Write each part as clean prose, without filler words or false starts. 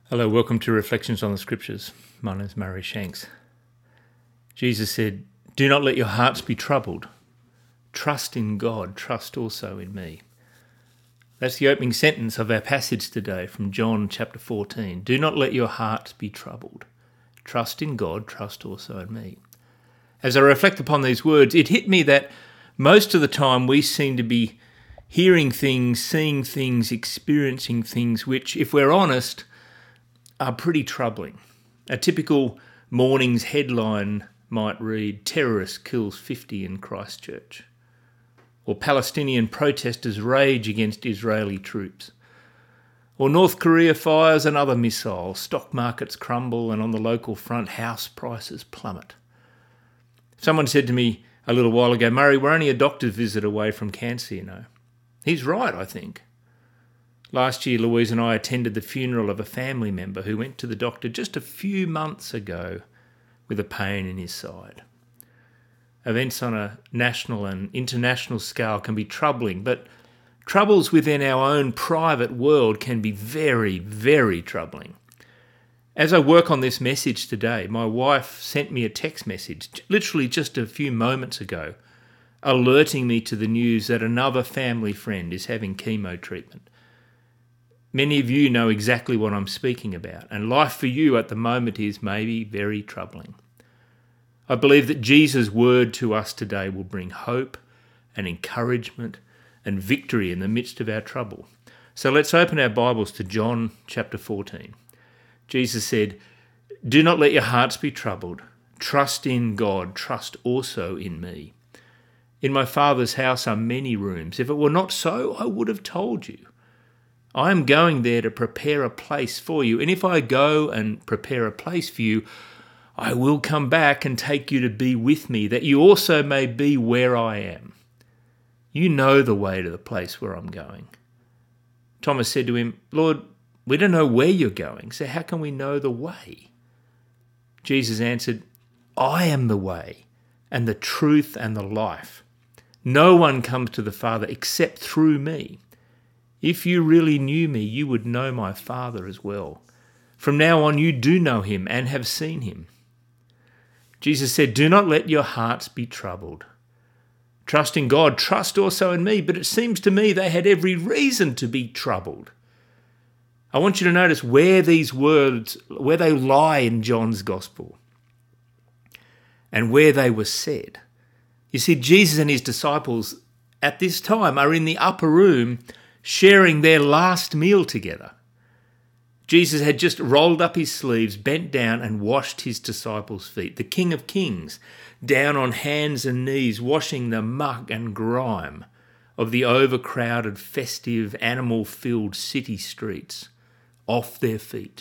Hello, welcome to Reflections on the Scriptures. My name is Murray Shanks. Jesus said, "Do not let your hearts be troubled. Trust in God, trust also in me." That's the opening sentence of our passage today from John chapter 14. Do not let your hearts be troubled. Trust in God, trust also in me. As I reflect upon these words, it hit me that most of the time we seem to be hearing things, seeing things, experiencing things which, if we're honest, are pretty troubling. A typical morning's headline might read, "Terrorist kills 50 in Christchurch," or "Palestinian protesters rage against Israeli troops," or "North Korea fires another missile, stock markets crumble, and on the local front, house prices plummet." Someone said to me a little while ago, "Murray, we're only a doctor's visit away from cancer, you know." He's right, I think. Last year, Louise and I attended the funeral of a family member who went to the doctor just a few months ago with a pain in his side. Events on a national and international scale can be troubling, but troubles within our own private world can be very, very troubling. As I work on this message today, my wife sent me a text message, literally just a few moments ago, alerting me to the news that another family friend is having chemo treatment. Many of you know exactly what I'm speaking about, and life for you at the moment is maybe very troubling. I believe that Jesus' word to us today will bring hope and encouragement and victory in the midst of our trouble. So let's open our Bibles to John chapter 14. Jesus said, "Do not let your hearts be troubled. Trust in God, trust also in me. In my Father's house are many rooms. If it were not so, I would have told you. I am going there to prepare a place for you, and if I go and prepare a place for you, I will come back and take you to be with me, that you also may be where I am. You know the way to the place where I'm going." Thomas said to him, "Lord, we don't know where you're going, so how can we know the way?" Jesus answered, "I am the way and the truth and the life. No one comes to the Father except through me. If you really knew me, you would know my Father as well. From now on, you do know him and have seen him." Jesus said, "Do not let your hearts be troubled. Trust in God, trust also in me." But it seems to me they had every reason to be troubled. I want you to notice where these words, where they lie in John's Gospel and where they were said. You see, Jesus and his disciples at this time are in the upper room sharing their last meal together. Jesus had just rolled up his sleeves, bent down and washed his disciples' feet. The King of Kings, down on hands and knees, washing the muck and grime of the overcrowded, festive, animal-filled city streets off their feet.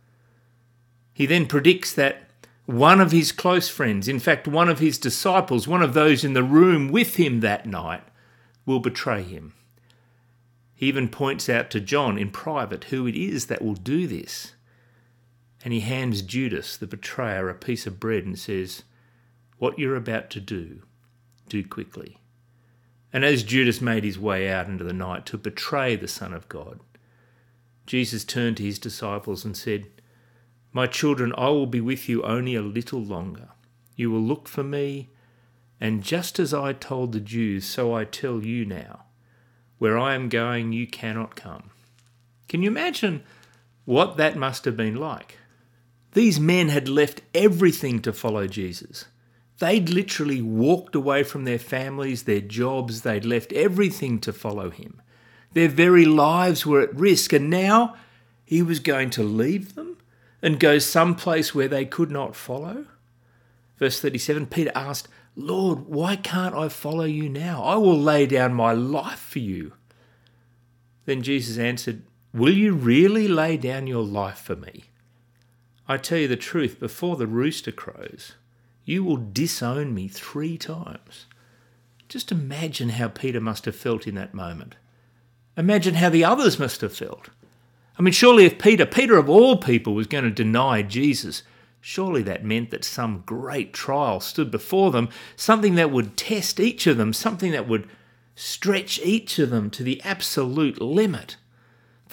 He then predicts that one of his close friends, in fact one of his disciples, one of those in the room with him that night, will betray him. He even points out to John in private who it is that will do this. And he hands Judas, the betrayer, a piece of bread and says, "What you're about to do quickly." And as Judas made his way out into the night to betray the Son of God, Jesus turned to his disciples and said, "My children, I will be with you only a little longer. You will look for me, and just as I told the Jews, so I tell you now. Where I am going, you cannot come." Can you imagine what that must have been like? These men had left everything to follow Jesus. They'd literally walked away from their families, their jobs. They'd left everything to follow him. Their very lives were at risk, and now he was going to leave them and go someplace where they could not follow. Verse 37, Peter asked, "Lord, why can't I follow you now? I will lay down my life for you." Then Jesus answered, "Will you really lay down your life for me? I tell you the truth, before the rooster crows, you will disown me 3 times. Just imagine how Peter must have felt in that moment. Imagine how the others must have felt. I mean, surely if Peter of all people, was going to deny Jesus, surely that meant that some great trial stood before them, something that would test each of them, something that would stretch each of them to the absolute limit.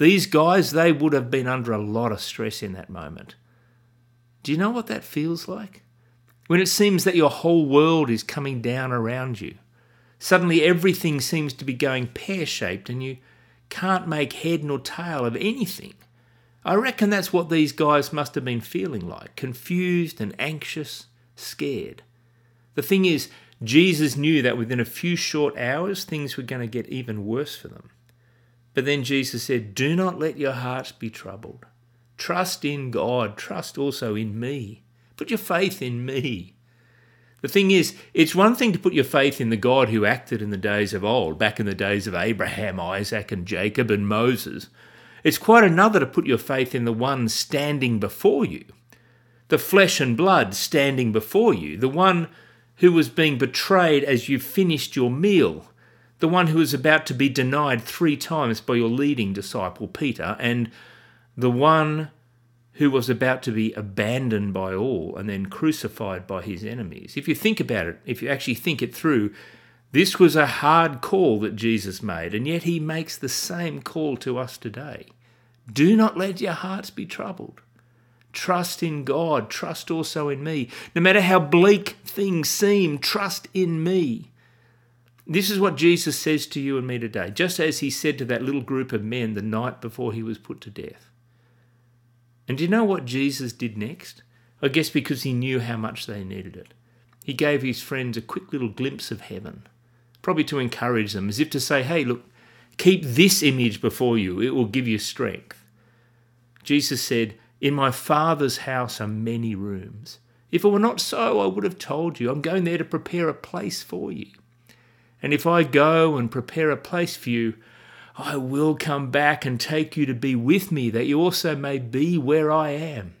These guys, they would have been under a lot of stress in that moment. Do you know what that feels like? When it seems that your whole world is coming down around you. Suddenly everything seems to be going pear-shaped and you can't make head nor tail of anything. I reckon that's what these guys must have been feeling like, confused and anxious, scared. The thing is, Jesus knew that within a few short hours, things were going to get even worse for them. But then Jesus said, "Do not let your hearts be troubled. Trust in God. Trust also in me. Put your faith in me." The thing is, it's one thing to put your faith in the God who acted in the days of old, back in the days of Abraham, Isaac and Jacob and Moses. It's quite another to put your faith in the one standing before you, the flesh and blood standing before you, the one who was being betrayed as you finished your meal, the one who was about to be denied 3 times by your leading disciple Peter, and the one who was about to be abandoned by all and then crucified by his enemies. If you think about it, if you actually think it through, this was a hard call that Jesus made, and yet he makes the same call to us today. Do not let your hearts be troubled. Trust in God. Trust also in me. No matter how bleak things seem, trust in me. This is what Jesus says to you and me today, just as he said to that little group of men the night before he was put to death. And do you know what Jesus did next? I guess because he knew how much they needed it. He gave his friends a quick little glimpse of heaven, probably to encourage them, as if to say, hey, look, keep this image before you. It will give you strength. Jesus said, "In my Father's house are many rooms. If it were not so, I would have told you. I'm going there to prepare a place for you. And if I go and prepare a place for you, I will come back and take you to be with me, that you also may be where I am."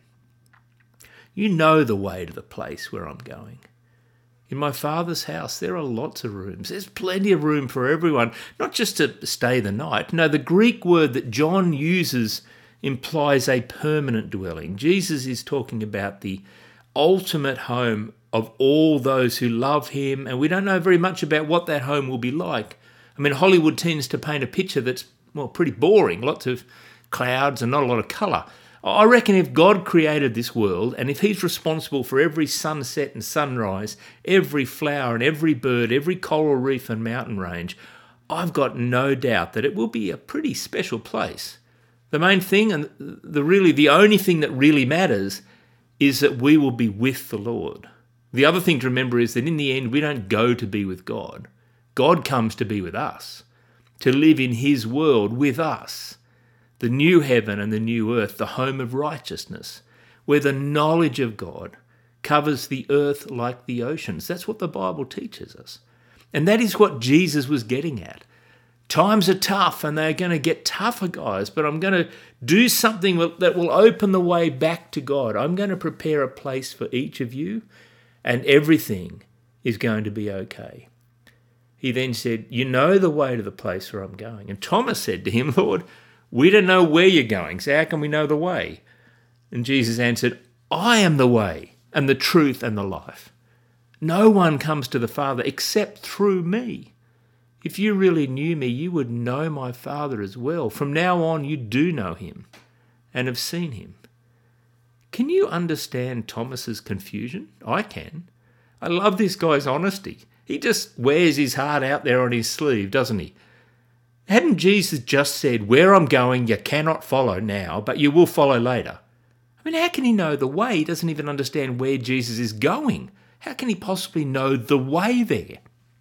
You know the way to the place where I'm going. In my Father's house, there are lots of rooms. There's plenty of room for everyone, not just to stay the night. No, the Greek word that John uses implies a permanent dwelling. Jesus is talking about the ultimate home of all those who love him, and we don't know very much about what that home will be like. I mean, Hollywood tends to paint a picture that's, well, pretty boring, lots of clouds and not a lot of colour. I reckon if God created this world, and if he's responsible for every sunset and sunrise, every flower and every bird, every coral reef and mountain range, I've got no doubt that it will be a pretty special place. The main thing, and the only thing that really matters, is that we will be with the Lord. The other thing to remember is that in the end, we don't go to be with God. God comes to be with us, to live in his world with us. The new heaven and the new earth, the home of righteousness, where the knowledge of God covers the earth like the oceans. That's what the Bible teaches us. And that is what Jesus was getting at. Times are tough and they're going to get tougher, guys, but I'm going to do something that will open the way back to God. I'm going to prepare a place for each of you, and everything is going to be okay. He then said, "You know the way to the place where I'm going." And Thomas said to him, "Lord, we don't know where you're going, so how can we know the way?" And Jesus answered, "I am the way and the truth and the life. No one comes to the Father except through me. If you really knew me, you would know my Father as well. From now on, you do know him and have seen him." Can you understand Thomas's confusion? I can. I love this guy's honesty. He just wears his heart out there on his sleeve, doesn't he? Hadn't Jesus just said, "Where I'm going, you cannot follow now, but you will follow later"? I mean, how can he know the way? He doesn't even understand where Jesus is going. How can he possibly know the way there?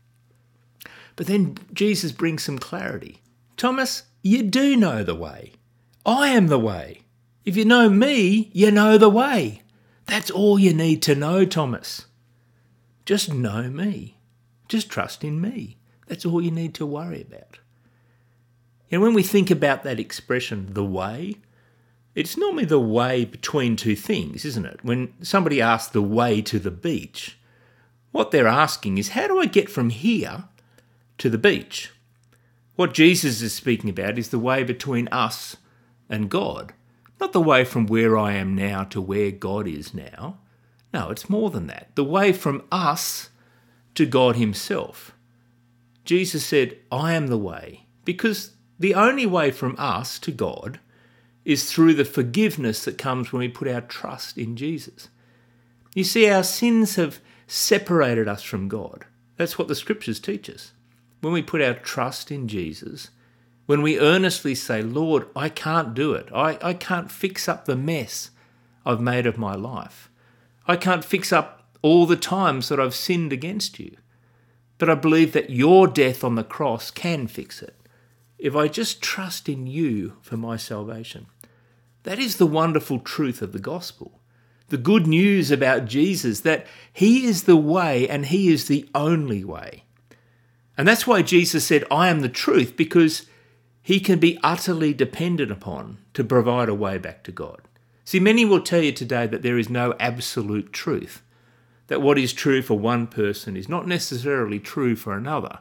But then Jesus brings some clarity. "Thomas, you do know the way. I am the way. If you know me, you know the way. That's all you need to know, Thomas. Just know me. Just trust in me. That's all you need to worry about." And when we think about that expression, the way, it's normally the way between two things, isn't it? When somebody asks the way to the beach, what they're asking is, how do I get from here to the beach? What Jesus is speaking about is the way between us and God, not the way from where I am now to where God is now. No, it's more than that. The way from us to God himself. Jesus said, "I am the way," because the only way from us to God is through the forgiveness that comes when we put our trust in Jesus. You see, our sins have separated us from God. That's what the scriptures teach us. When we put our trust in Jesus, when we earnestly say, Lord, I can't do it. I can't fix up the mess I've made of my life. I can't fix up all the times that I've sinned against you. But I believe that your death on the cross can fix it if I just trust in you for my salvation. That is the wonderful truth of the gospel. The good news about Jesus, that he is the way and he is the only way. And that's why Jesus said, I am the truth, because he can be utterly depended upon to provide a way back to God. See, many will tell you today that there is no absolute truth, that what is true for one person is not necessarily true for another.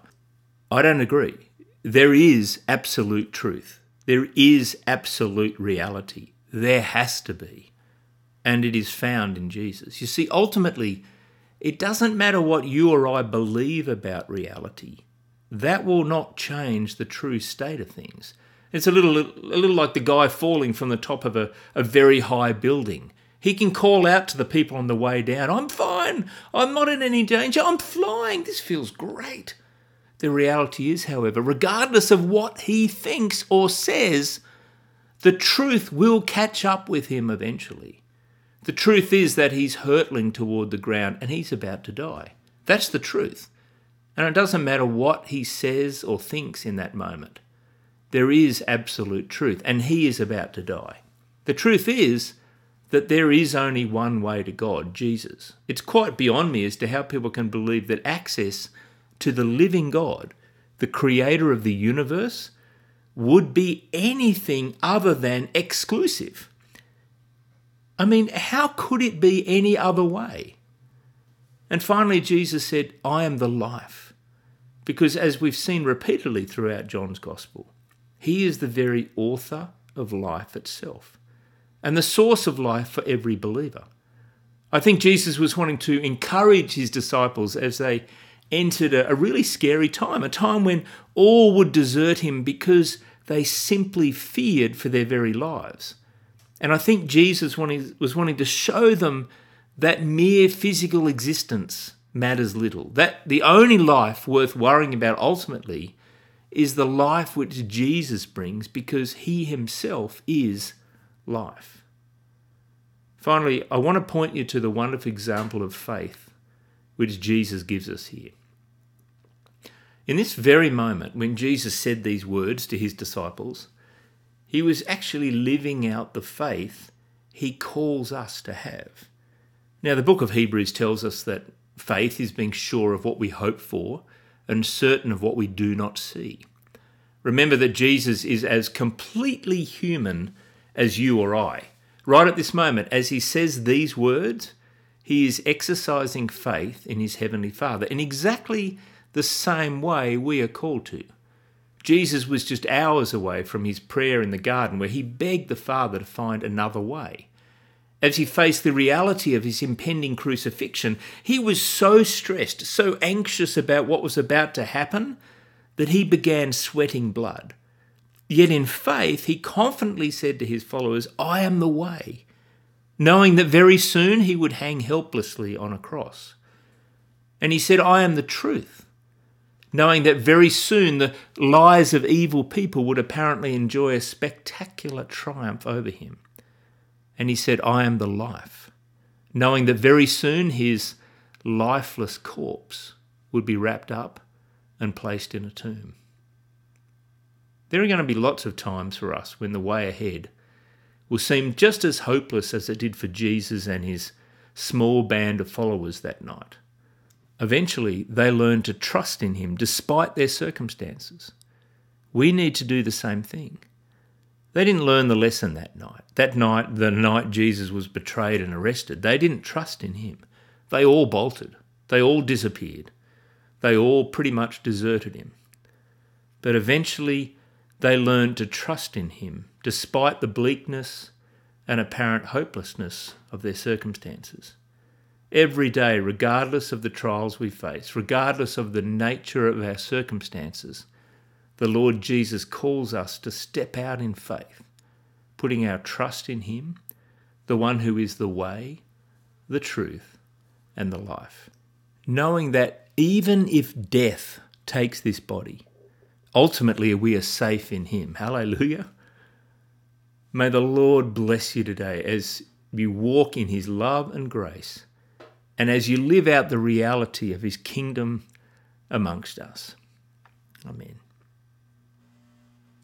I don't agree. There is absolute truth. There is absolute reality. There has to be. And it is found in Jesus. You see, ultimately, it doesn't matter what you or I believe about reality. That will not change the true state of things. It's a little like the guy falling from the top of a very high building. He can call out to the people on the way down, I'm fine, I'm not in any danger, I'm flying, this feels great. The reality is, however, regardless of what he thinks or says, the truth will catch up with him eventually. The truth is that he's hurtling toward the ground and he's about to die. That's the truth. And it doesn't matter what he says or thinks in that moment. There is absolute truth, and he is about to die. The truth is that there is only one way to God, Jesus. It's quite beyond me as to how people can believe that access to the living God, the creator of the universe, would be anything other than exclusive. I mean, how could it be any other way? And finally, Jesus said, I am the life. Because as we've seen repeatedly throughout John's Gospel, he is the very author of life itself and the source of life for every believer. I think Jesus was wanting to encourage his disciples as they entered a really scary time, a time when all would desert him because they simply feared for their very lives. And I think Jesus was wanting to show them that mere physical existence matters little, that the only life worth worrying about ultimately is the life which Jesus brings, because he himself is life. Finally, I want to point you to the wonderful example of faith which Jesus gives us here. In this very moment, when Jesus said these words to his disciples, he was actually living out the faith he calls us to have. Now, the book of Hebrews tells us that faith is being sure of what we hope for and certain of what we do not see. Remember that Jesus is as completely human as you or I. Right at this moment, as he says these words, he is exercising faith in his heavenly Father in exactly the same way we are called to. Jesus was just hours away from his prayer in the garden where he begged the Father to find another way. As he faced the reality of his impending crucifixion, he was so stressed, so anxious about what was about to happen, that he began sweating blood. Yet in faith, he confidently said to his followers, I am the way, knowing that very soon he would hang helplessly on a cross. And he said, I am the truth, knowing that very soon the lies of evil people would apparently enjoy a spectacular triumph over him. And he said, I am the life, knowing that very soon his lifeless corpse would be wrapped up and placed in a tomb. There are going to be lots of times for us when the way ahead will seem just as hopeless as it did for Jesus and his small band of followers that night. Eventually, they learn to trust in him despite their circumstances. We need to do the same thing. They didn't learn the lesson that night. That night, the night Jesus was betrayed and arrested, they didn't trust in him. They all bolted. They all disappeared. They all pretty much deserted him. But eventually, they learned to trust in him despite the bleakness and apparent hopelessness of their circumstances. Every day, regardless of the trials we face, regardless of the nature of our circumstances, the Lord Jesus calls us to step out in faith, putting our trust in him, the one who is the way, the truth, and the life. Knowing that even if death takes this body, ultimately we are safe in him. Hallelujah. May the Lord bless you today as you walk in his love and grace, and as you live out the reality of his kingdom amongst us. Amen.